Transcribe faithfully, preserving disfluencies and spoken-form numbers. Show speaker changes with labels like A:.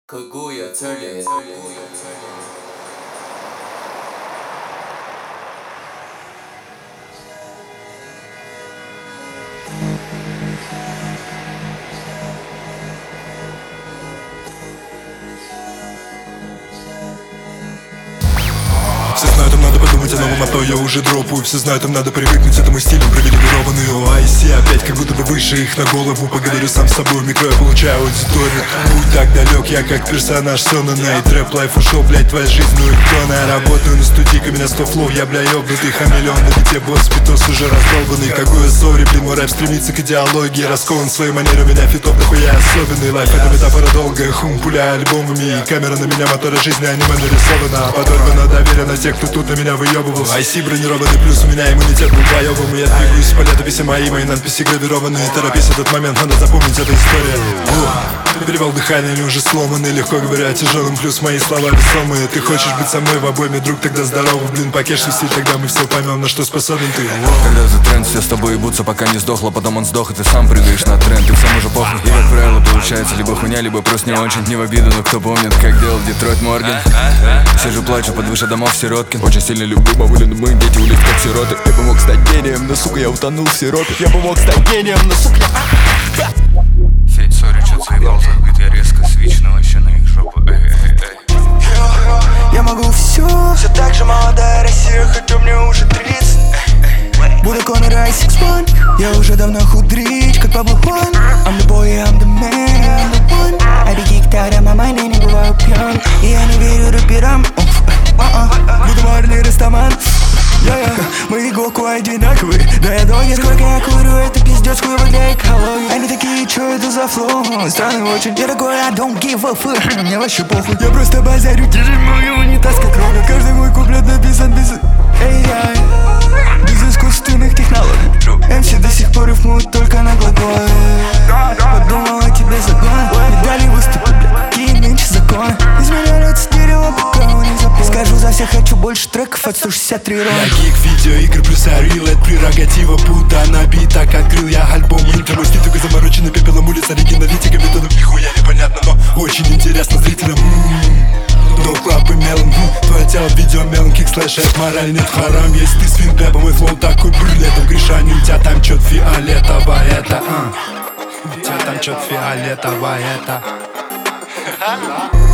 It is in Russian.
A: 그구여 틀린
B: Все знают, им надо подумать о новом, а то я уже дропаю. Все знают, им надо привыкнуть к этому стилю. Привилегированные оайси, опять как будто бы выше их на голову. Поговорю сам с собой, в микро я получаю аудиторию. Путь так далек, я как персонаж Сона Найт. Рэп лайф ушел, блять, твоя жизнь, ну и кто? Я работаю на студии, ко меня сто флоу, я, бля, ёбнутый хамелеон. На бите босс, питос уже раздолбанный. Какой сори, блин, мой рэп стремится к идеологии. Раскован в своей манере, у меня фитов нахуя особенный. Лайф это метафора долгая, хум, пуля альбомами. И камера на меня, мотора жизни, аниме нарисована. Подорвано доверие на тех, кто тут на меня выебывал. Ай си бронированный, плюс у меня иммунитет был боевым. И я двигаюсь по летописи мои, мои надписи гравированные. Торопись этот момент, надо запомнить эту историю. Ух, перевал дыхания, они уже сломаны. Легко говоря, тяжелым, плюс мои слова весомые. Ты хочешь быть со мной в обойме, друг, тогда здорово. Блин, покеш висит, тогда мы все поймем, на что способен ты.
C: Когда за тренд, все с тобой ебутся, пока не сдохло. Потом он сдох, и ты сам прыгаешь на тренд. И всем уже похуй, и как правило получается либо хуйня, либо просто не очень. Не в обиду, но кто помнит, как делал Детройт Морген. Сижу, плачу под выше домов Сироткин. Очень сильно люблю бабулю, но мы дети улиц как сироты. Я бы мог стать гением, но сука, я утонул в сиропе. Я бы мог стать гением, но сука, я...
D: Федь, сори, чё заебал, забыт я резко. Свично вообще на их жопу, эй, эй, эй.
E: Я могу все, все так же молодая Россия, хотя мне уже тридцать. Буду Конор Айс икс один. Я уже давно худрить, как Пабло Хуан. I'm the boy, I'm the man, I'm the one. I be geeked out of my mind, я не бываю пьян. И я не верю рэперам. Буду Марли Растаман. Мои гоку одинаковые, да я догер. Сколько я курю, это пиздец, хуево для экологии. Они такие, чё это за флоу? Странный очень. Я такой, I don't give a fuck. Мне вообще похуй. Я просто базарю, держи мой унитаз как ровно. Каждый мой куплет написан без эй ай, без искусственных технологий. эм си до сих пор рифмуют только на глаголе. Подумал о тебе загон. Не дали выступить, бля, какие нынче законы. Изменяется дерево, пока он не запомнил. Скажу за всех, хочу больше треков от сто шестьдесят три ровно.
B: Я гик, видеоигры плюс Арил, это прерогатива Будда на битах. Открыл я альбом интро, мой стиль только замороченный пепелом улиц. Оригиналитика методов нихуя непонятно, но очень интересно зрителям. Док, лапы, мелом, твое тело, видео, мелом, кик, слэш, это мораль, нет харам. Есть ты свин, бэба, мой флоу такой брюлетом. Гришани, у тебя там чё-то фиолетовое, это, а. У тебя там чё-то фиолетовое, это.